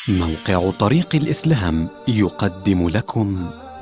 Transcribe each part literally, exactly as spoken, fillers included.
موقع طريق الإسلام يقدم لكم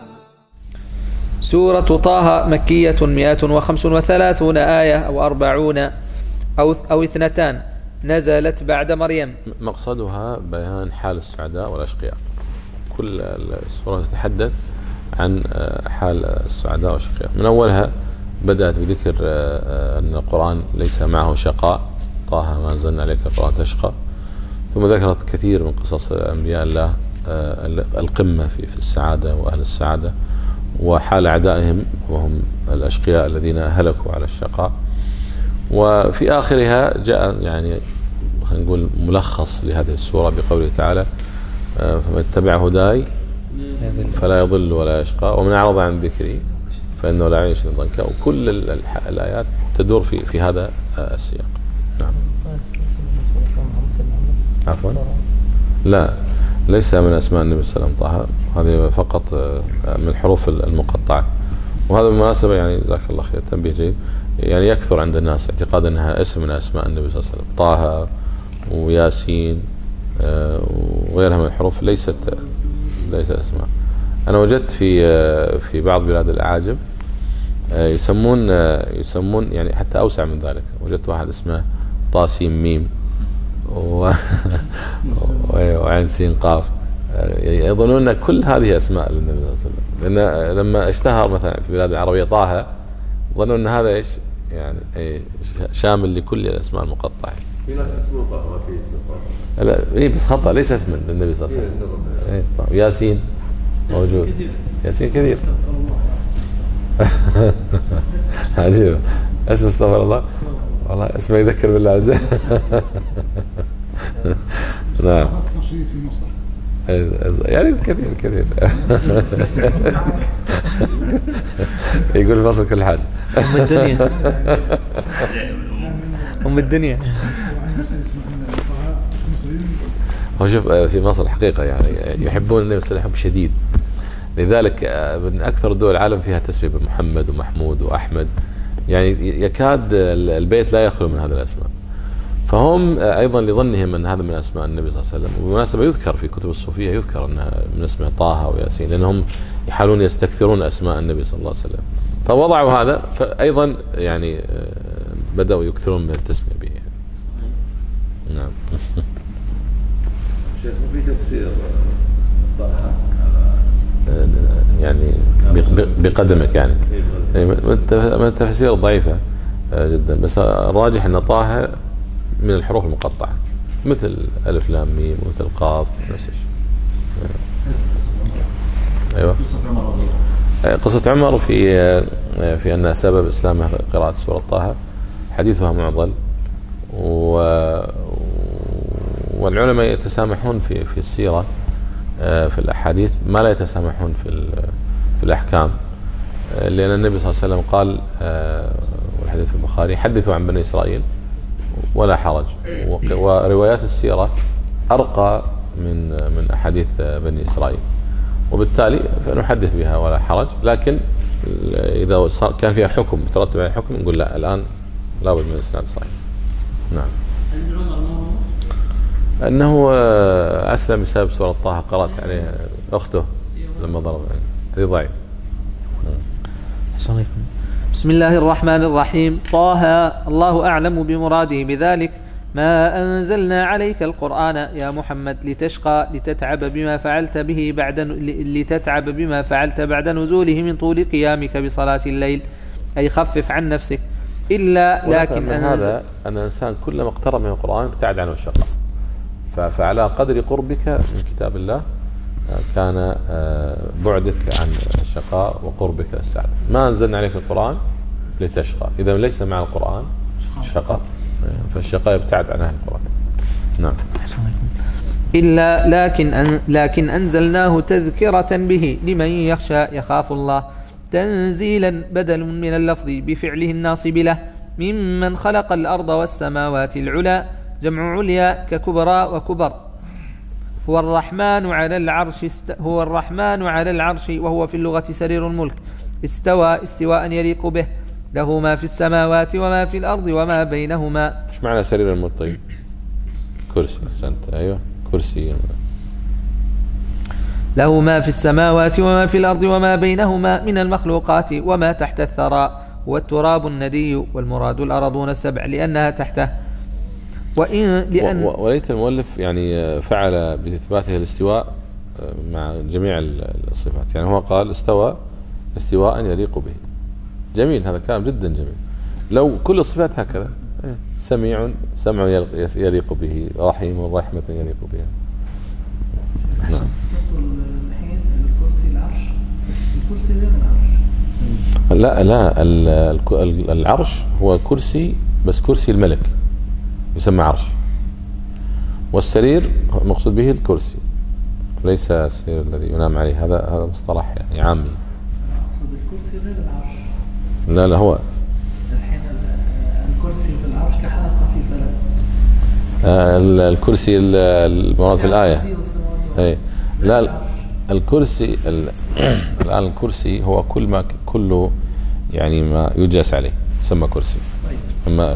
سورة طه مكية مئة وخمس وثلاثون آية أو أربعون أو, أو اثنتان، نزلت بعد مريم. مقصدها بيان حال السعداء والأشقياء. كل السورة تتحدث عن حال السعداء والأشقياء. من أولها بدأت بذكر أن القرآن ليس معه شقاء، طه ما أنزلنا عليك القرآن تشقى. ثم ذكرت كثير من قصص أنبياء الله القمة في السعادة وأهل السعادة، وحال أعدائهم وهم الأشقياء الذين هلكوا على الشقاء. وفي آخرها جاء يعني خلينا نقول ملخص لهذه السورة بقوله تعالى: فمن اتبع هداي فلا يضل ولا يشقى ومن أعرض عن ذكري فإنه لا يعيش ضنكا. وكل الآيات تدور في في هذا السياق. نعم. عفوا لا، ليس من أسماء النبي صلى الله عليه وسلم طه، هذه فقط من الحروف المقطعة. وهذا بالمناسبة يعني جزاك الله خير، تنبيه جيد. يعني يكثر عند الناس اعتقاد أنها اسم من أسماء النبي صلى الله عليه وسلم، طه وياسين وغيرها من الحروف ليست ليست أسماء. أنا وجدت في في بعض بلاد الأعاجم يسمون يسمون يعني حتى أوسع من ذلك. وجدت واحد اسمه طاسيم ميم و... وعين سين قاف، يظنون أن كل هذه أسماء للنبي صلى الله عليه وسلم، لأن لما اشتهر مثلا في بلاد العربية طه ظنوا أن هذا إيش يعني شامل لكل الأسماء المقطعة. في ناس اسمه طه ما في اسمه طه. لا إيه بس خطأ، ليس اسما للنبي صلى الله عليه وسلم. إيه طه. ياسين موجود، ياسين كثير. عجيب اسم استغفر الله، والله اسمه يذكر بالله عز وجل. نعم يعني كثير كثير. يقول في مصر كل حاجة أم الدنيا أم الدنيا. هو شوف في مصر حقيقة يعني يحبون النبي صلى الله عليه وسلم حب شديد، لذلك من أكثر دول العالم فيها تسمية بمحمد ومحمود وأحمد، يعني يكاد البيت لا يخلو من هذه الأسماء. فهم أيضا لظنهم أن هذا من أسماء النبي صلى الله عليه وسلم. وبالمناسبة يذكر في كتب الصوفية يذكر أنها من اسمه طه وياسين، لأنهم يحاولون يستكثرون أسماء النبي صلى الله عليه وسلم، فوضعوا هذا. فأيضا يعني بدأوا يكثرون من التسمية به. نعم. شيخ في تفسير طه يعني بقدمك يعني من التفسير ضعيفة جدا، بس الراجح أن طه من الحروف المقطعة مثل ألف لام ميم ومثل قاف نفس الشيء. أيوة. قصة عمر في في أن سبب إسلامه قراءة سورة طه، حديثها معضل، والعلماء يتسامحون في في السيرة في الأحاديث ما لا يتسامحون في في الأحكام، لأن النبي صلى الله عليه وسلم قال والحديث في البخاري: حدثوا عن بني إسرائيل ولا حرج. وروايات السيرة أرقى من من أحاديث بني إسرائيل، وبالتالي فنحدث بها ولا حرج. لكن إذا كان فيها حكم مترتب على حكم نقول لا، الآن لا بد من الإسناد الصحيح. نعم. أنه أسلم بسبب سورة طه، قرأت عليه أخته لما ضرب. هذه ضعيف. بسم الله الرحمن الرحيم. طه الله أعلم بمراده بذلك، ما أنزلنا عليك القرآن يا محمد لتشقى لتتعب بما فعلت به بعد لتتعب بما فعلت بعد نزوله من طول قيامك بصلاة الليل، أي خفف عن نفسك. إلا لكن هذا أن الإنسان كلما اقترب من القرآن ابتعد عنه الشقاء. فعلى قدر قربك من كتاب الله كان بعدك عن الشقاء وقربك للسعادة. ما أنزلنا عليك القرآن لتشقى، إذا ليس مع القرآن شقاء، فالشقاء يبتعد عن أهل القرآن. نعم. إلا لكن أن لكن أنزلناه تذكرة به لمن يخشى يخاف الله، تنزيلا بدل من اللفظ بفعله الناصب له، ممن خلق الأرض والسماوات العلى، جمع عليا ككبرى وكبر. هو الرحمن على العرش است... هو الرحمن على العرش، وهو في اللغة سرير الملك، استوى استواء يليق به، له ما في السماوات وما في الأرض وما بينهما. ايش معنى سرير الملك؟ طيب كرسي. أحسنت. أيوة كرسي. له ما في السماوات وما في الأرض وما بينهما من المخلوقات وما تحت الثرى والتراب الندي، والمراد الأرضون السبع لأنها تحته. وإن لأن وليت المؤلف يعني فعل بإثباته الاستواء مع جميع الصفات، يعني هو قال استوى استواء يليق به. جميل، هذا كلام جدا جميل. لو كل الصفات هكذا، سميع سمع يليق به، رحيم رحمة يليق بها. نعم. الحين الكرسي العرش، الكرسي غير العرش. لا لا العرش هو كرسي، بس كرسي الملك يسمى عرش، والسرير مقصود به الكرسي، ليس السرير الذي ينام عليه. هذا هذا مصطلح يعني عامي. أقصد الكرسي غير العرش. لا لا هو الحين الكرسي في العرش كحلقة في فلك. آه الكرسي المراد في الآية. أي لا الكرسي الآن الكرسي هو كل ما كله يعني ما يجلس عليه يسمى كرسي. أما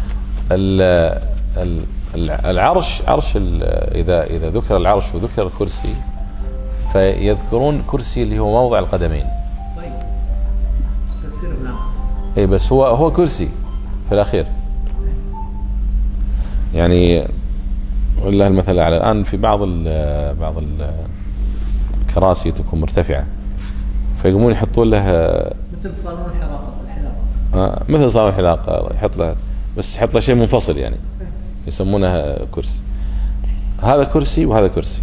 العرش عرش إذا إذا ذكر العرش وذكر الكرسي فيذكرون كرسي اللي هو موضع القدمين. طيب تفسير ابن عباس. اي بس هو هو كرسي في الأخير. يعني والله المثل الأعلى الآن في بعض ال بعض الكراسي تكون مرتفعة فيقومون يحطون لها مثل صالون الحلاقة الحلاقة. آه مثل صالون الحلاقة يحط لها، بس يحط له شيء منفصل يعني يسمونها كرسي. هذا كرسي وهذا كرسي،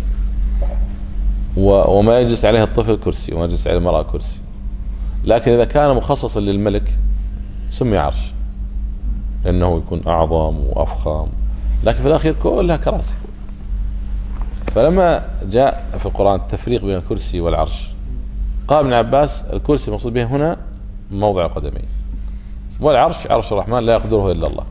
وما يجلس عليه الطفل كرسي وما يجلس عليه المرأة كرسي. لكن إذا كان مخصصا للملك سمي عرش لأنه يكون أعظم وأفخم، لكن في الأخير كلها كراسي. فلما جاء في القرآن التفريق بين الكرسي والعرش قال ابن عباس الكرسي المقصود به هنا موضع القدمين، والعرش عرش الرحمن لا يقدره إلا الله.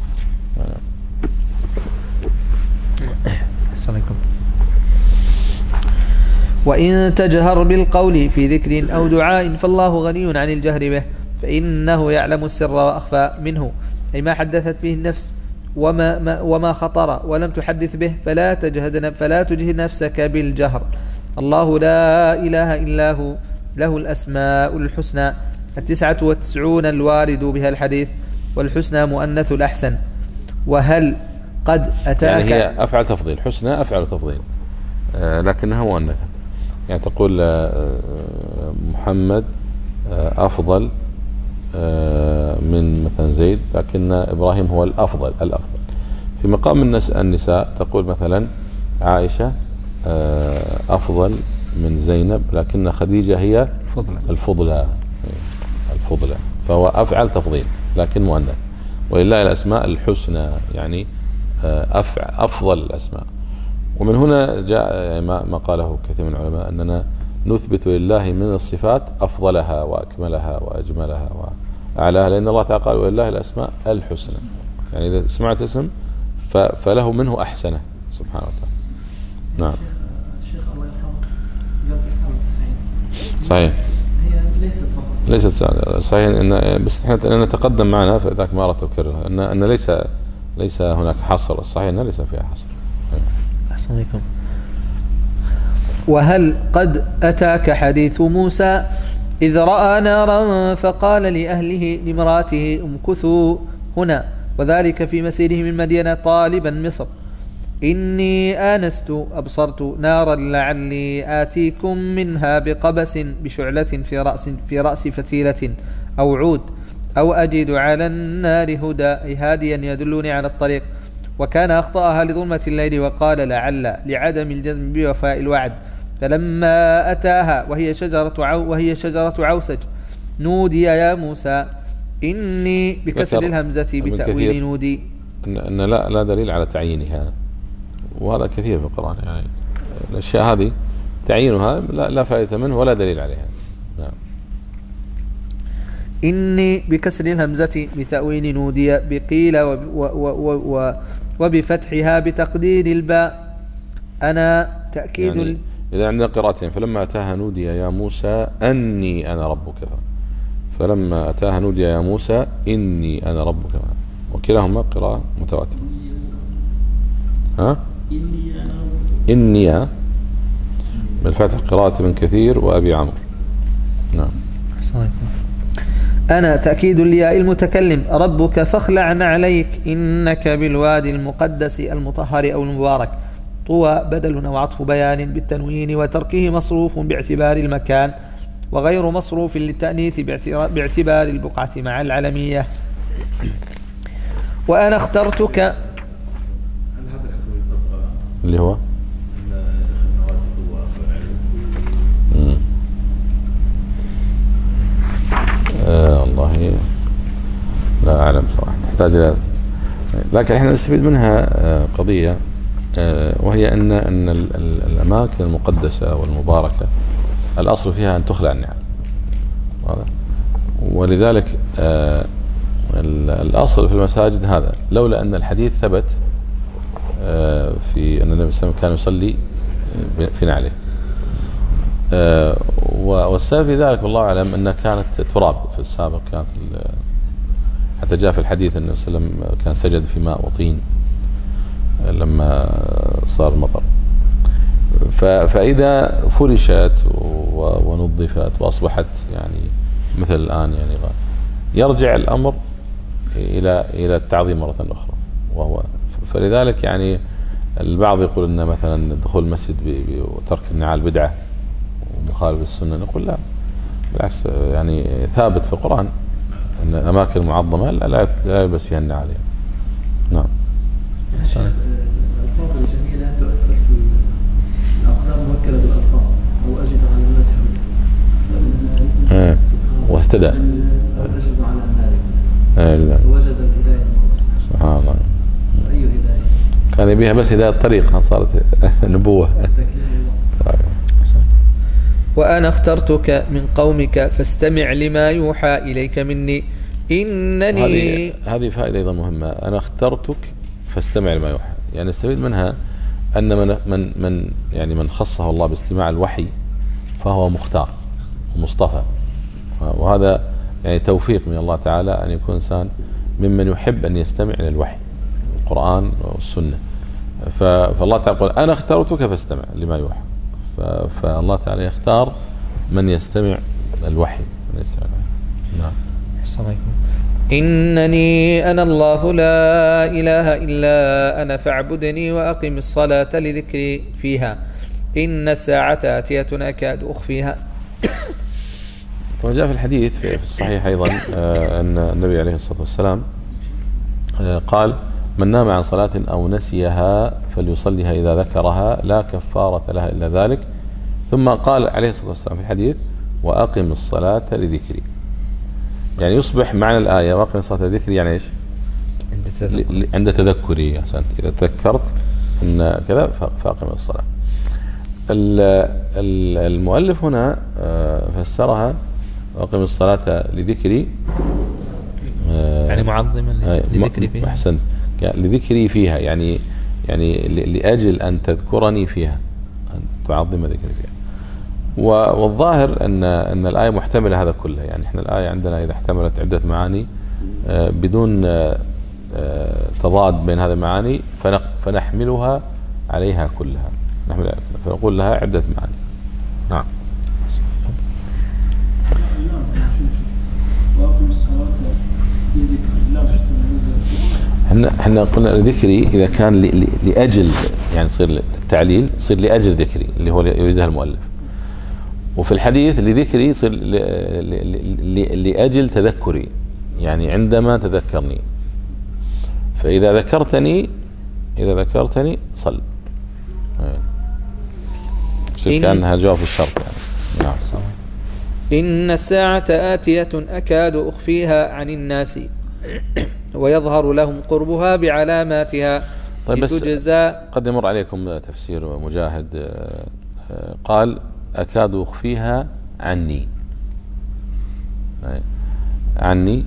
وإن تجهر بالقول في ذكر أو دعاء فالله غني عن الجهر به، فإنه يعلم السر وأخفى منه، أي ما حدثت به النفس وما, ما وما خطر ولم تحدث به، فلا تجهد فلا تجهد نفسك بالجهر. الله لا إله إلا هو، له الأسماء الحسنى التسعة والتسعون الوارد بها الحديث، والحسنى مؤنث الأحسن. وهل قد أتاك، يعني هي أفعل تفضيل، حسنى أفعل تفضيل آه لكنها مؤنثة. يعني تقول آه محمد آه أفضل آه من مثلا زيد، لكن إبراهيم هو الأفضل الأفضل. في مقام النساء تقول مثلا عائشة آه أفضل من زينب، لكن خديجة هي الفضلى الفضلى، فهو أفعل تفضيل لكن مؤنث. ولله الأسماء الحسنى، يعني أفع أفضل الأسماء. ومن هنا جاء يعني ما قاله كثير من العلماء أننا نثبت لله من الصفات أفضلها وأكملها وأجملها وأعلاها، لأن الله تعالى قال ولله الأسماء الحسنى، يعني إذا سمعت اسم فله منه أحسنه سبحانه وتعالى. نعم. الشيخ الله يرحمه قال تسعة وتسعين. صحيح. هي ليست فقط. ليست صحيح، إن بس احنا نتقدم معنا فذاك ما أردت أكررها أن أن ليس ليس هناك حصر، الصحيح أن ليس فيها حصر. أحسن عليكم. وهل قد أتاك حديث موسى إذ رأى نارا فقال لأهله لامرأته امكثوا هنا، وذلك في مسيره من مدينة طالبا مصر، إني آنست أبصرت نارا لعلي آتيكم منها بقبس بشعلة في رأس, في رأس فتيلة أو عود أو أجد على النار هدى، أي هاديا يدلني على الطريق. وكان أخطأها لظلمة الليل وقال لعل لعدم الجزم بوفاء الوعد. فلما أتاها وهي شجرة, عو وهي شجرة عوسج نودي يا موسى، إني بكسر الهمزة بتأويل نودي. إن, إن لا, لا دليل على تعيينها، وهذا كثير في القرآن، يعني الأشياء هذه تعيينها لا, لا فائدة منه ولا دليل عليها. نعم. إني بكسر الهمزة بتأويل نودي بقيل وب و و و وبفتحها بتقدير الباء أنا تأكيد يعني إذا عندنا قراءتين، فلما أتاها نودي يا موسى أني أنا ربك، فلما أتاها نودي يا موسى إني أنا ربك، وكلاهما قراءة متواترة. ها؟ إني بالفتح قراءة ابن كثير وأبي عمرو. نعم. أنا تأكيد الياء المتكلم ربك فاخلعن عليك إنك بالوادي المقدس المطهر أو المبارك. طوى بدل أو عطف بيان بالتنوين وتركه مصروف باعتبار المكان وغير مصروف للتأنيث باعتبار البقعة مع العلمية. وأنا اخترتك اللي هو آه والله لا أعلم صراحة، تحتاج إلى، لكن احنا نستفيد منها آه قضية آه وهي أن أن الأماكن المقدسة والمباركة الأصل فيها أن تخلع النعال، ولذلك آه الأصل في المساجد هذا، لولا أن الحديث ثبت آه في أن النبي صلى الله عليه وسلم كان يصلي في نعله. آه والسبب في ذلك والله أعلم أنها كانت تراب في السابق، كانت حتى جاء في الحديث أن صلى الله عليه وسلم كان سجد في ماء وطين لما صار المطر. فإذا فرشت ونظفت وأصبحت يعني مثل الآن يعني يرجع الأمر إلى إلى التعظيم مرة أخرى. وهو فلذلك يعني البعض يقول أن مثلا دخول المسجد وترك النعال بدعة ومخالف السنة، نقول لا، بالعكس يعني ثابت في القرآن أن أماكن معظمة لا لا يلبس فيها النعال يعني. نعم. الألفاظ الجميلة تؤثر في الأقلام موكلة بالألفاظ أو أجد على الناس هدى واهتدى وجد على ذلك ووجد الهداية سبحان الله. أي هداية كان يبيها بس هداية الطريق، صارت نبوة. وأنا اخترتك من قومك فاستمع لما يوحى إليك مني إنني. هذه هذه فائدة أيضا مهمة. أنا اخترتك فاستمع لما يوحى، يعني نستفيد منها أن من من من يعني من خصه الله باستماع الوحي فهو مختار ومصطفى، وهذا يعني توفيق من الله تعالى أن يكون إنسان ممن يحب أن يستمع إلى الوحي القرآن والسنة. فالله تعالى يقول أنا اخترتك فاستمع لما يوحى، فالله تعالى يختار من يستمع الوحي من يستمع الوحي. نعم. إنني أنا الله لا إله إلا أنا فاعبدني وأقم الصلاة لذكري فيها إن الساعة آتية أكاد أخفيها. وجاء في الحديث في الصحيح أيضا أن النبي عليه الصلاة والسلام قال من نام عن صلاة أو نسيها فليصليها إذا ذكرها لا كفارة لها إلا ذلك. ثم قال عليه الصلاة والسلام في الحديث وأقم الصلاة لذكري، يعني يصبح معنى الآية وأقم الصلاة لذكري يعني إيش؟ عند تذكري. أحسنت، إذا تذكرت أن كذا فأقم الصلاة. المؤلف هنا فسرها وأقم الصلاة لذكري يعني معظما لذكري فيها. أحسنت، لذكري فيها يعني يعني لأجل أن تذكرني فيها، أن تعظم ذكري فيها. والظاهر أن أن الآية محتملة هذا كله، يعني إحنا الآية عندنا إذا احتملت عدة معاني بدون تضاد بين هذه المعاني فنحملها عليها كلها، نحملها فنقول لها عدة معاني. نعم. احنا احنا قلنا ذكري اذا كان لاجل يعني تصير التعليل تصير لاجل ذكري اللي هو يريدها المؤلف، وفي الحديث لذكري يصير لاجل تذكري يعني عندما تذكرني، فاذا ذكرتني اذا ذكرتني صل، كانها جواب الشرط يعني. نعم. إن الساعة آتية أكاد أخفيها عن الناس ويظهر لهم قربها بعلاماتها. طيب بس قد يمر عليكم تفسير مجاهد قال أكاد أخفيها عني عني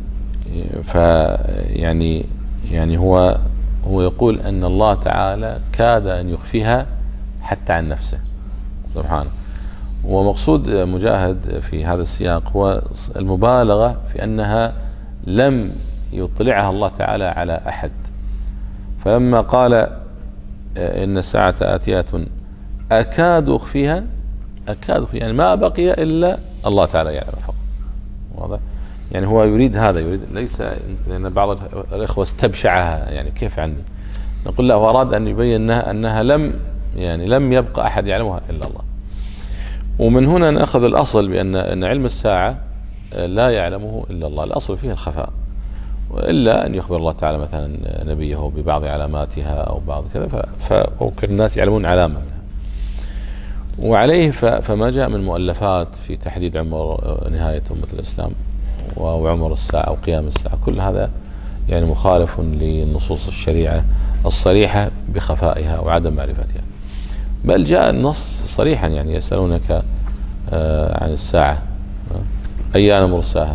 فيعني يعني هو هو يقول أن الله تعالى كاد أن يخفيها حتى عن نفسه سبحانه. ومقصود مجاهد في هذا السياق هو المبالغة في أنها لم يطلعها الله تعالى على أحد، فلما قال إن الساعة آتية أكاد أخفيها أكاد يعني ما بقي إلا الله تعالى يعلم فقط. واضح؟ يعني هو يريد هذا، يريد ليس لأن بعض الإخوة استبشعها يعني كيف عني، نقول له هو أراد أن يبين أنها, أنها لم يعني لم يبقى أحد يعلمها إلا الله. ومن هنا نأخذ الأصل بأن أن علم الساعة لا يعلمه إلا الله، الأصل فيه الخفاء، إلا أن يخبر الله تعالى مثلا نبيه ببعض علاماتها أو بعض كذا، فممكن الناس يعلمون علامة منها. وعليه فما جاء من مؤلفات في تحديد عمر نهاية أمة الإسلام وعمر الساعة وقيام الساعة، كل هذا يعني مخالف لنصوص الشريعة الصريحة بخفائها وعدم معرفتها. بل جاء النص صريحا، يعني يسألونك عن الساعة أيان مرساها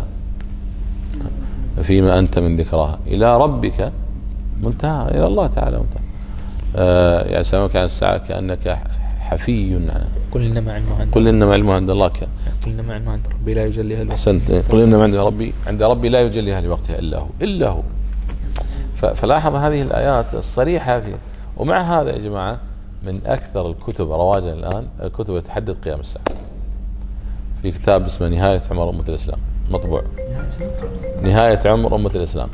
فيما أنت من ذكراها إلى ربك منتهى، إلى الله تعالى منتهى. يسألونك عن الساعة كأنك حفي عنها، قل إنما علمها عند قل إنما علمها عند الله، قل إنما علمها عند ربي لا يجليها لوقتها. أحسنت، قل إنما عند ربي عند ربي لا يجليها لوقتها إلا هو إلا هو. فلاحظ هذه الآيات الصريحة فيه. ومع هذا يا جماعة من أكثر الكتب رواجا الآن الكتب تحدد قيام الساعة. في كتاب اسمه نهاية عمر أمة الإسلام مطبوع، نهاية عمر أمة الإسلام.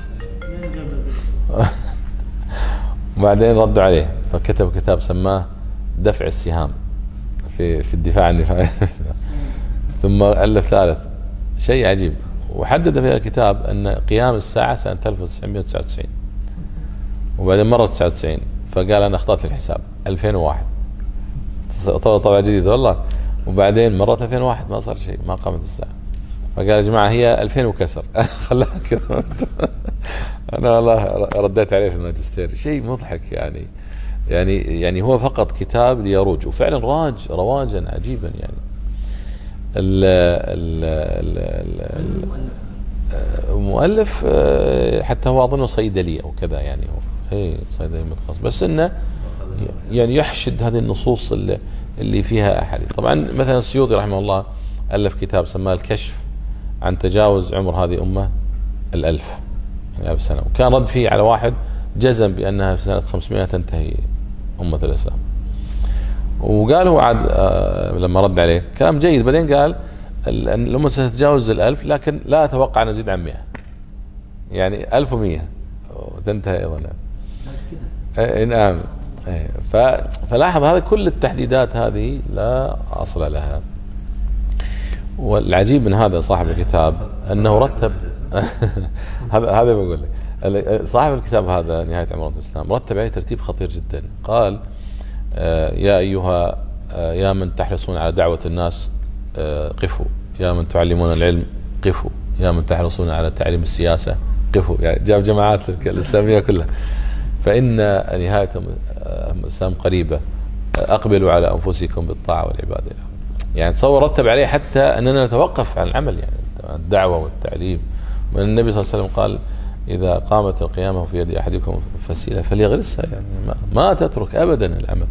وبعدين ردوا عليه فكتب كتاب سماه دفع السهام في في الدفاع عن النفاق. ثم ألف ثالث شيء عجيب، وحدد في الكتاب أن قيام الساعة سنة ألف وتسعمائة وتسعة وتسعين، وبعدين مرة تسعة وتسعين، فقال أنا أخطأت في الحساب ألفين وواحد، طبعا جديد والله. وبعدين مرة ألفين وواحد ما صار شيء، ما قامت الساعة، فقال يا جماعة هي ألفين وكسر. خلاها كذا. أنا والله رديت عليه في الماجستير، شيء مضحك يعني. يعني يعني هو فقط كتاب ليروج، وفعلا راج رواجا عجيبا يعني. ال ال المؤلف حتى هو أظنه صيدلي أو كذا يعني، هو اي صيدلي متخصص، بس إنه يعني يحشد هذه النصوص اللي, اللي فيها أحاديث. طبعا مثلا السيوطي رحمه الله ألف كتاب سماه الكشف عن تجاوز عمر هذه أمة الألف، يعني ألف سنة، وكان رد فيه على واحد جزم بأنها في سنة خمسمائة تنتهي أمة الإسلام. وقال هو عاد آه لما رد عليه كلام جيد، بعدين قال الأمة ستتجاوز الألف لكن لا أتوقع أن نزيد عن مئة، يعني ألف ومئة وتنتهي أيضا. اي نعم. فلاحظ هذا كل التحديدات هذه لا أصل لها. والعجيب من هذا صاحب الكتاب أنه رتب هذا هذا بقول لك، صاحب الكتاب هذا نهاية عمر الإسلام رتب عليه ترتيب خطير جدا. قال آه يا أيها آه يا من تحرصون على دعوة الناس آه قفوا، يا من تعلمون العلم قفوا، يا من تحرصون على تعليم السياسة قفوا، يعني جاب جماعات الإسلامية كلها. فإن نهاية الإسلام قريبة، أقبلوا على أنفسكم بالطاعة والعبادة. يعني تصور رتب عليه حتى أننا نتوقف عن العمل، يعني الدعوة والتعليم. من النبي صلى الله عليه وسلم قال إذا قامت القيامة في يد أحدكم فسيلة فليغرسها، يعني ما, ما تترك أبدا العمل.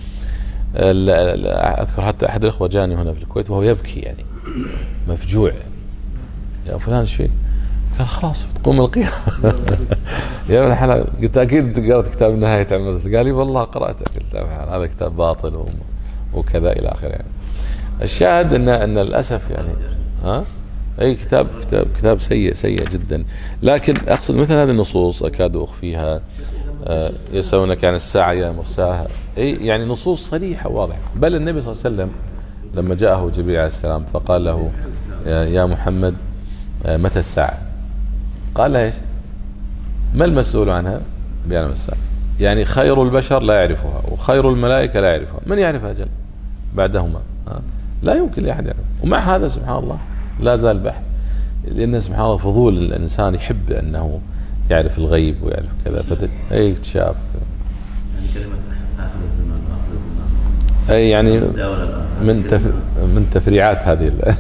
أذكر حتى أحد الأخوة جاني هنا في الكويت وهو يبكي يعني مفجوع، يا فلان ايش فيك؟ قال خلاص بتقوم القيامة. يا ابن الحلال، قلت أكيد قرأت كتاب نهاية عمر. قال لي والله قرأته. قلت هذا كتاب باطل وكذا إلى آخره. يعني الشاهد أن أن للأسف يعني ها أي كتاب كتاب كتاب سيء سيء جدا. لكن أقصد مثل هذه النصوص أكاد أخفيها. آه يسألونك عن الساعة يا مرساها، أي يعني نصوص صريحة واضحة. بل النبي صلى الله عليه وسلم لما جاءه جبريل عليه السلام فقال له يا محمد آه متى الساعة؟ قال له ايش؟ ما المسؤول عنها بيعلم الساعة. يعني خير البشر لا يعرفها وخير الملائكة لا يعرفها، من يعرفها أجل بعدهما؟ ها؟ لا يمكن لأحد يعرف. ومع هذا سبحان الله لا زال بحث، لأن سبحان الله فضول الإنسان يحب أنه يعرف الغيب ويعرف كذا، فت أي اكتشاف. يعني كلمة آخر الزمان آخر الزمان أي يعني من تف... من تفريعات هذه يعني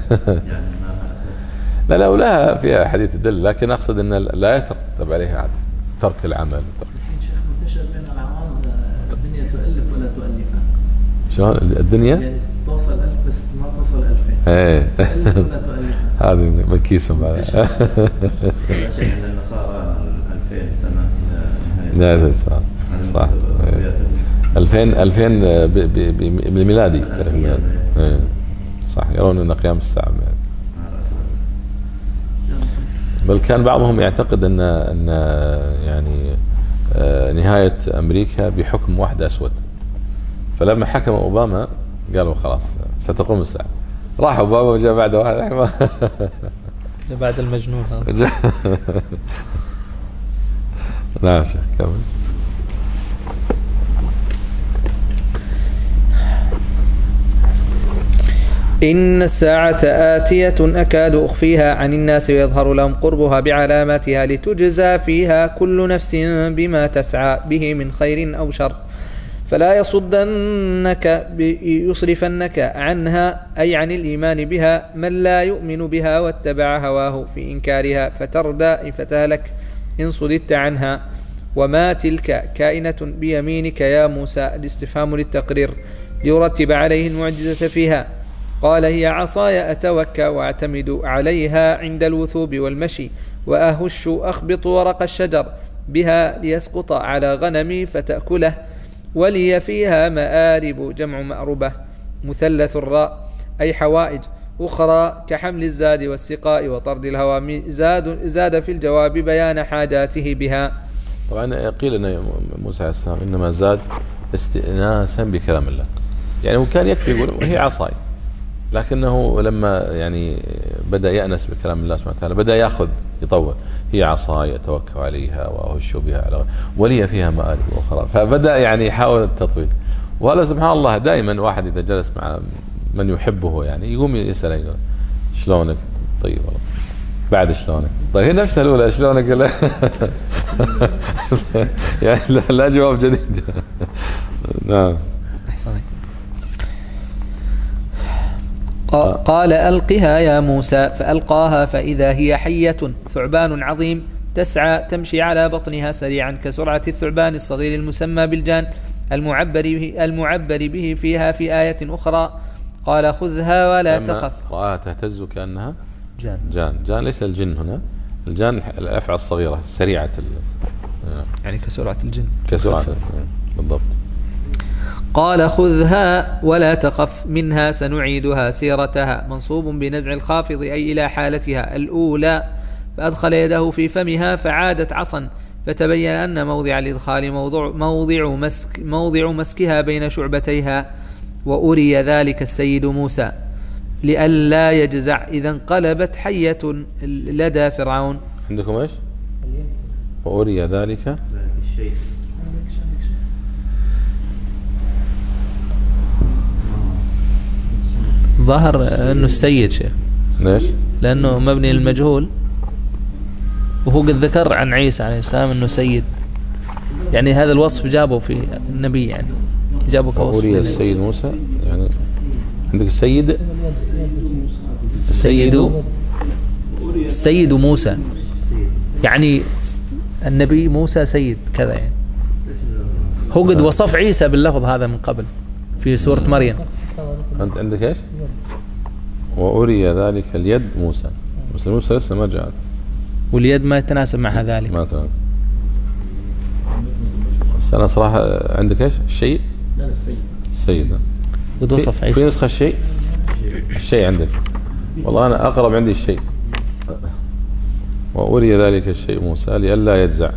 لا لا ولها فيها حديث الدل، لكن أقصد أن لا يترتب عليها عاد ترك العمل. شيخ منتشر بين العوام الدنيا تؤلف ولا تؤلفها. شلون الدنيا؟ يعني توصل ألف بس ما توصل ألفين. إيه. تؤلف ولا تؤلفها. هذه من كيسهم هذا. لا شك أن النصارى ألفين سنة إلى نهاية صح صح. ألفين ألفين بالميلادي. صح، يرون أن قيام الساعة يعني. بل كان بعضهم يعتقد أن أن يعني نهاية أمريكا بحكم واحد أسود، فلما حكم أوباما قالوا خلاص ستقوم الساعة، راح أوباما وجاء بعد واحد بعد المجنون هذا. لا شيخ كمل. إن الساعة آتية أكاد أخفيها عن الناس ويظهر لهم قربها بعلاماتها لتجزى فيها كل نفس بما تسعى به من خير أو شر فلا يصدنك يصرفنك عنها أي عن الإيمان بها من لا يؤمن بها واتبع هواه في إنكارها فتردى فتهلك إن صددت عنها. وما تلك كائنة بيمينك يا موسى الاستفهام للتقرير ليرتب عليه المعجزة فيها. قال هي عصاي أتوكى وأعتمد عليها عند الوثوب والمشي وأهش أخبط ورق الشجر بها ليسقط على غنمي فتأكله ولي فيها مآرب جمع مأربة مثلث الراء أي حوائج أخرى كحمل الزاد والسقاء وطرد الهوام زاد, زاد في الجواب بيان حاجاته بها. طبعا قيل أن موسى عليه السلام إنما زاد استئناسا بكلام الله، يعني هو كان يكفي يقول وهي عصاي، لكنه لما يعني بدأ يأنس بكلام الله سبحانه وتعالى بدأ يأخذ يطول هي عصاي أتوكل عليها وأهش بها على ولي فيها مآرب أخرى، فبدأ يعني يحاول التطويل. وهذا سبحان الله دائما واحد إذا جلس مع من يحبه يعني يقوم يسأل يقول شلونك؟ طيب والله بعد شلونك؟ طيب هي نفسها الأولى شلونك؟ لا يعني لا, لا جواب جديد. نعم. قال ألقها يا موسى فألقاها فإذا هي حية ثعبان عظيم تسعى تمشي على بطنها سريعا كسرعة الثعبان الصغير المسمى بالجان المعبر به, المعبر به فيها في آية أخرى. قال خذها ولا تخف. رآها تهتز كأنها جان. جان جان ليس الجن هنا، الجان الأفعى الصغيرة سريعة يعني كسرعة الجن كسرعة بالضبط. قال خذها ولا تخف منها سنعيدها سيرتها منصوب بنزع الخافض أي إلى حالتها الأولى فأدخل يده في فمها فعادت عصا فتبين أن موضع الإدخال موضع, موضع, مسك موضع مسكها بين شعبتيها. وأري ذلك السيد موسى لئلا يجزع إذا انقلبت حية لدى فرعون. عندكم إيش؟ وأري ذلك الشيء ظهر أنه السيد شيخ. ليش؟ لأنه مبني للمجهول وهو قد ذكر عن عيسى عليه السلام أنه سيد، يعني هذا الوصف جابه في النبي، يعني جابه كوصف. أري السيد موسى يعني عندك السيد السيد السيد موسى يعني النبي موسى سيد كذا، يعني هو قد وصف عيسى باللفظ هذا من قبل في سورة مريم. أنت عندك إيش؟ وأري ذلك اليد موسى، بس موسى لسه ما جاء واليد ما يتناسب مع ذلك. ما تناسب. بس أنا صراحة عندك إيش؟ الشيء؟ لا السيد. السيد. قد وصف عيسى. في نسخة الشيء؟ الشيء عندك. والله أنا أقرب عندي الشيء. وأري ذلك الشيء موسى لئلا يجزع.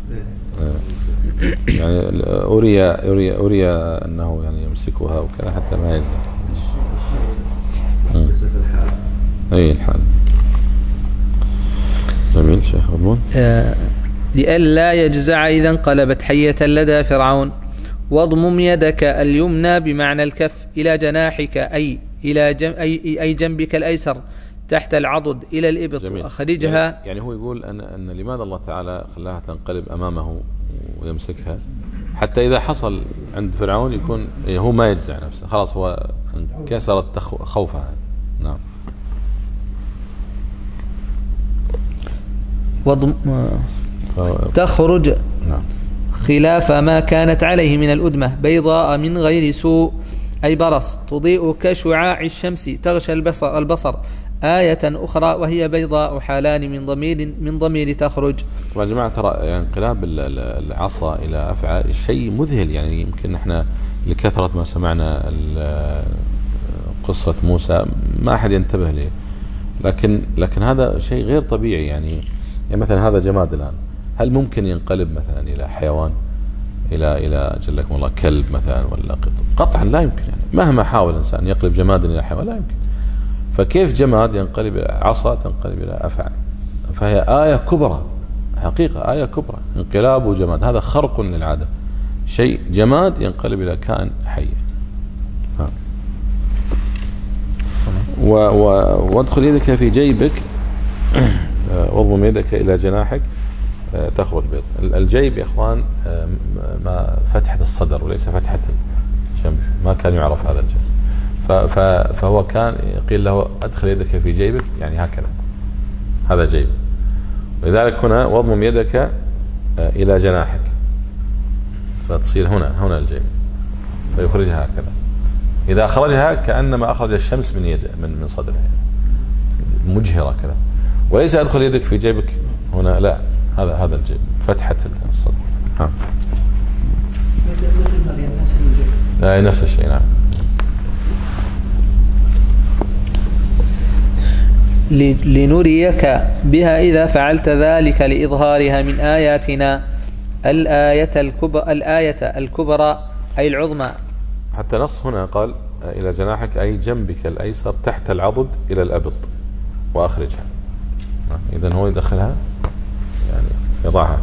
يعني أري أري أري أنه يعني يمسكها وكذا حتى ما يجزع. أي الحال. جميل شيخ أبون. آه لئلا يجزع إذا انقلبت حية لدى فرعون. واضمم يدك اليمنى بمعنى الكف إلى جناحك أي إلى جم أي أي جنبك الأيسر تحت العضد إلى الإبط وأخرجها. يعني, يعني هو يقول أن أن لماذا الله تعالى خلاها تنقلب أمامه ويمسكها حتى إذا حصل عند فرعون يكون هو ما يجزع نفسه، خلاص هو انكسرت خوفها. نعم. وضم تخرج نعم. خلاف ما كانت عليه من الأدمة بيضاء من غير سوء أي برص تضيء كشعاع الشمس تغشى البصر, البصر آية أخرى وهي بيضاء حالان من ضمير من ضمير تخرج. طبعا يا جماعة ترى يعني انقلاب العصا إلى أفعى شيء مذهل، يعني يمكن نحن لكثرة ما سمعنا قصة موسى ما أحد ينتبه له. لكن لكن هذا شيء غير طبيعي يعني. يعني مثلا هذا جماد الآن، هل ممكن ينقلب مثلا إلى حيوان، إلى إلى جلكم الله كلب مثلا ولا قط؟ قطعا لا يمكن يعني. مهما حاول الإنسان يقلب جمادا إلى حيوان لا يمكن. فكيف جماد ينقلب إلى عصا تنقلب إلى أفعال؟ فهي آية كبرى حقيقة، آية كبرى، انقلاب جماد، هذا خرق للعادة، شيء جماد ينقلب إلى كائن حي. و و وادخل يدك في جيبك واضم يدك إلى جناحك تخرج بيض. الجيب يا إخوان ما فتحة الصدر وليس فتحة الجنب، ما كان يعرف هذا الجيب. فهو كان قيل له أدخل يدك في جيبك، يعني هكذا، هذا جيب. ولذلك هنا واضم يدك إلى جناحك، فتصير هنا هنا الجيب، فيخرجها هكذا. إذا أخرجها كأنما أخرج الشمس من يده من من صدره، يعني مجهرة كذا. وليس أدخل يدك في جيبك هنا، لا، هذا هذا الجيب، فتحة الصدر. ها. مثل مريم نفس الجيب. لا نفس الشيء، نعم. لنريك بها إذا فعلت ذلك لإظهارها من آياتنا الآية الكبرى، الآية الكبرى أي العظمى. حتى نص هنا قال إلى جناحك أي جنبك الأيسر تحت العضد إلى الأبط وأخرجها. إذن هو يدخلها يعني يضعها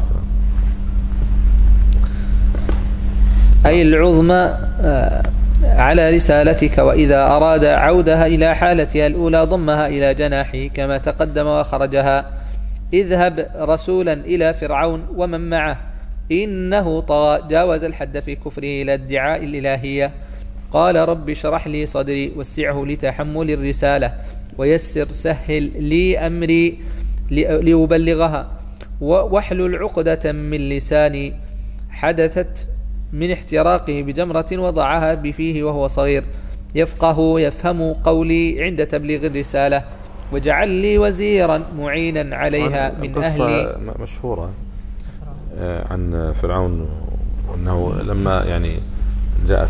أي العظمى على رسالتك، وإذا أراد عودها إلى حالتها الأولى ضمها إلى جناحه كما تقدم وأخرجها. اذهب رسولا إلى فرعون ومن معه إنه طغى، جاوز الحد في كفره إلى ادعاء الإلهية. قال رب اشرح لي صدري وسعه لتحمل الرسالة ويسر سهل لي أمري لأبلغها واحلل عقدة من لساني. حدثت من احتراقه بجمرة وضعها بفيه وهو صغير، يفقه يفهم قولي عند تبليغ الرسالة. وجعل لي وزيرا معينا عليها من أهلي. مشهورة عن فرعون أنه لما يعني جاءت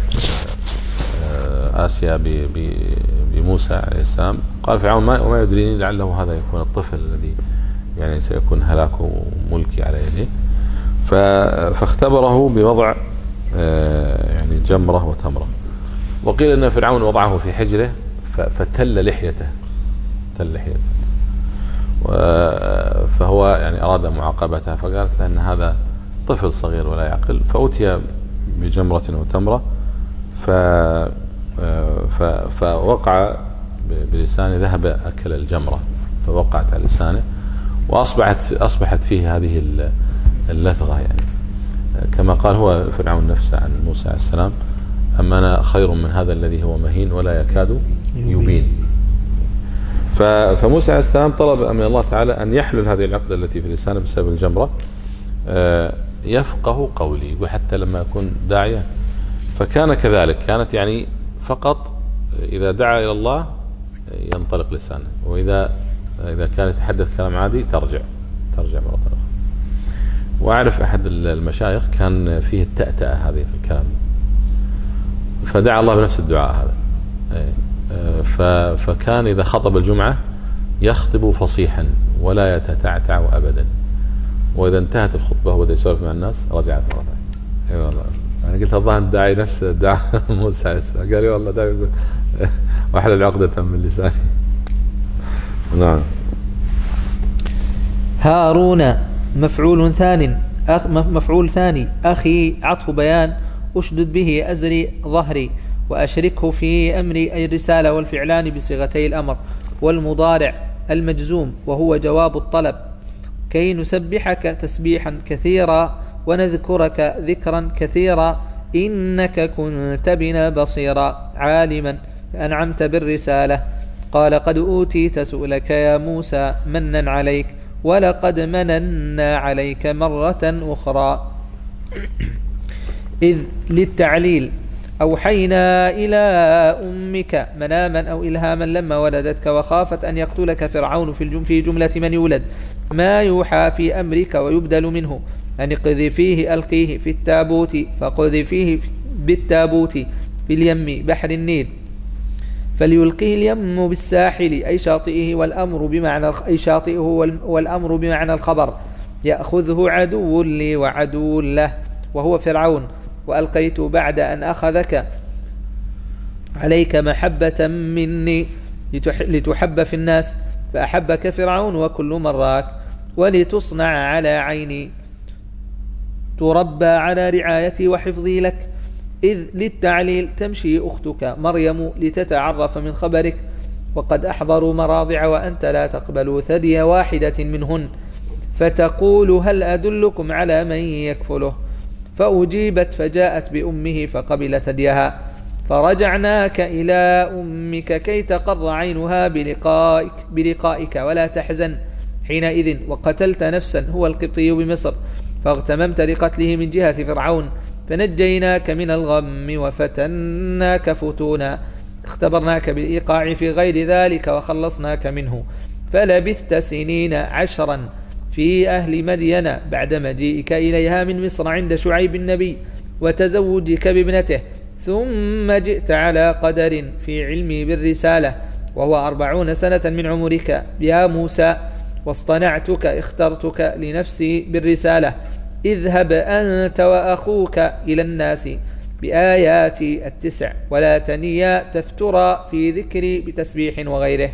آسيا بموسى عليه السلام قال فرعون ما يدريني لعله هذا يكون الطفل الذي يعني سيكون هلاك ملكي على يديه. فاختبره بوضع يعني جمرة وتمرة. وقيل أن فرعون وضعه في حجره فتل لحيته تل لحيته فهو يعني أراد معاقبته، فقالت له أن هذا طفل صغير ولا يعقل، فأتي بجمرة وتمرة فوقع بلسانه، ذهب أكل الجمرة فوقعت على لسانه وأصبحت أصبحت فيه هذه اللثغة، يعني كما قال هو فرعون نفسه عن موسى عليه السلام: أما أنا خير من هذا الذي هو مهين ولا يكاد يبين. فموسى عليه السلام طلب من الله تعالى أن يحلل هذه العقدة التي في لسانه بسبب الجمرة يفقه قولي، وحتى لما يكون داعية. فكان كذلك، كانت يعني فقط إذا دعا إلى الله ينطلق لسانه، وإذا إذا كان يتحدث كلام عادي ترجع ترجع مرة أخرى. وأعرف أحد المشايخ كان فيه التأتأة هذه في الكلام، فدعا الله بنفس الدعاء هذا. فكان إذا خطب الجمعة يخطب فصيحا ولا يتتعتع أبدا، وإذا انتهت الخطبة وبدأ يسولف مع الناس رجعت مرة ثانية. اي والله، أنا قلت الظاهر الداعي نفس دعاء موسى عليه السلام، قال لي والله داعي يقول واحلل عقدة من لساني. نعم. هارون مفعول ثاني أخ مفعول ثاني أخي عطف بيان أشدد به أزري ظهري وأشركه في أمري، أي الرسالة والفعلان بصيغتي الأمر، والمضارع المجزوم وهو جواب الطلب، كي نسبحك تسبيحا كثيرا ونذكرك ذكرا كثيرا إنك كنت بنا بصيرا عالما أنعمت بالرسالة. قال قد أوتيت سؤلك يا موسى منا عليك ولقد مننا عليك مرة أخرى. إذ للتعليل أوحينا إلى أمك مناما أو إلهاما لما ولدتك وخافت أن يقتلك فرعون في جملة من يولد، ما يوحى في أمرك ويبدل منه أن اقذفيه ألقيه في التابوت فقذفيه بالتابوت في اليم بحر النيل فليلقه اليم بالساحل أي شاطئه والأمر بمعنى أي شاطئه والأمر بمعنى الخبر يأخذه عدو لي وعدو له وهو فرعون وألقيت بعد أن أخذك عليك محبة مني لتحب في الناس فأحبك فرعون وكل مراك ولتصنع على عيني تربى على رعايتي وحفظي لك إذ للتعليل تمشي أختك مريم لتتعرف من خبرك وقد أحضروا مراضع وأنت لا تقبل ثدي واحدة منهن فتقول هل أدلكم على من يكفله فأجيبت فجاءت بأمه فقبل ثديها فرجعناك إلى أمك كي تقر عينها بلقائك, بلقائك ولا تحزن حينئذ وقتلت نفسا هو القبطي بمصر فاغتممت لقتله من جهة فرعون فنجيناك من الغم وفتناك فتونا اختبرناك بالإيقاع في غير ذلك وخلصناك منه فلبثت سنين عشرا في أهل مدين بعد مجيئك إليها من مصر عند شعيب النبي وتزوجك بابنته ثم جئت على قدر في علمي بالرسالة وهو أربعون سنة من عمرك يا موسى واصطنعتك اخترتك لنفسي بالرسالة اذهب أنت وأخوك إلى الناس بآياتي التسع ولا تنيا تفترى في ذكري بتسبيح وغيره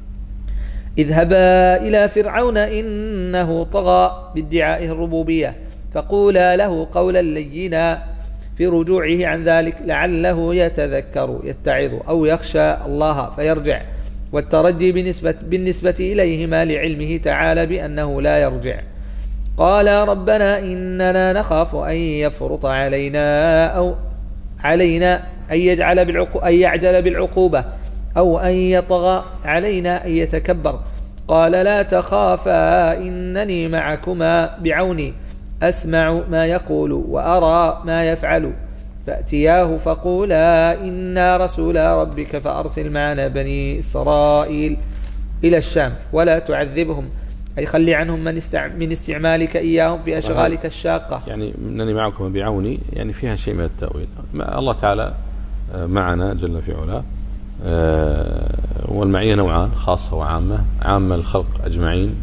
اذهبا إلى فرعون إنه طغى بادعائه الربوبية فقولا له قولا لينا في رجوعه عن ذلك لعله يتذكر يتعظ أو يخشى الله فيرجع والترجي بالنسبة, بالنسبة إليهما لعلمه تعالى بأنه لا يرجع قال ربنا إننا نخاف أن يفرط علينا أو علينا أن يجعل بالعقو أن يعجل بالعقوبة أو أن يطغى علينا أن يتكبر قال لا تخافا إنني معكما بعوني أسمع ما يقول وأرى ما يفعل فأتياه فقولا إنا رسول ربك فأرسل معنا بني إسرائيل إلى الشام ولا تعذبهم أي خلي عنهم من, من استعمالك إياهم في أشغالك الشاقة يعني إنني معكم بعوني يعني فيها شيء من التأويل الله تعالى معنا جل في علاه والمعية نوعان خاصة وعامة عامة الخلق أجمعين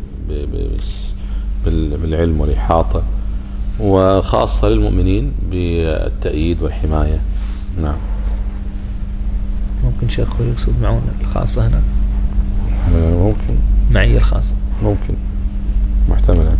بالعلم والإحاطة وخاصة للمؤمنين بالتأييد والحماية نعم ممكن شيخ يقصد معون الخاصة هنا ممكن معية الخاصة ممكن محتملة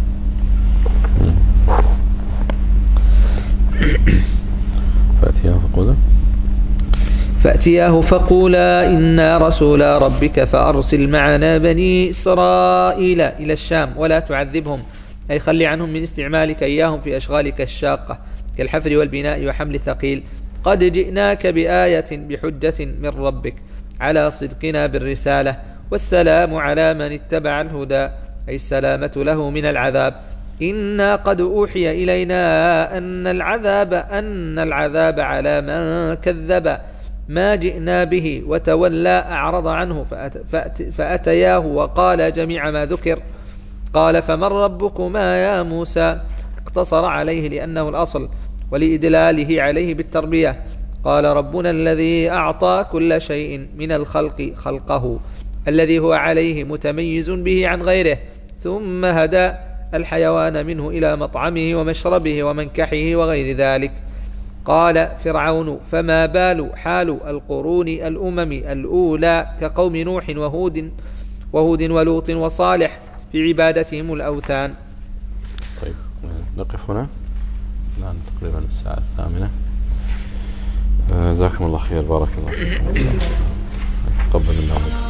فأتياه فقولا فأتياه فقولا إنا رسول ربك فأرسل معنا بني إسرائيل إلى الشام ولا تعذبهم أي خلي عنهم من استعمالك إياهم في أشغالك الشاقة كالحفر والبناء وحمل الثقيل قد جئناك بآية بحجة من ربك على صدقنا بالرسالة والسلام على من اتبع الهدى أي السلامة له من العذاب إنا قد أوحي إلينا أن العذاب أن العذاب على من كذب ما جئنا به وتولى أعرض عنه فأت فأت فأتياه وقال جميع ما ذكر قال فمن ربكما يا موسى اقتصر عليه لأنه الأصل ولإدلاله عليه بالتربية قال ربنا الذي أعطى كل شيء من الخلق خلقه الذي هو عليه متميز به عن غيره ثم هدى الحيوان منه إلى مطعمه ومشربه ومنكحه وغير ذلك قال فرعون فما بال حال القرون الأمم الأولى كقوم نوح وهود وهود ولوط وصالح في عبادتهم الأوثان. طيب نقف هنا الآن تقريبا الساعة الثامنة. جزاكم الله خير بارك الله فيكم تقبل الله منكم.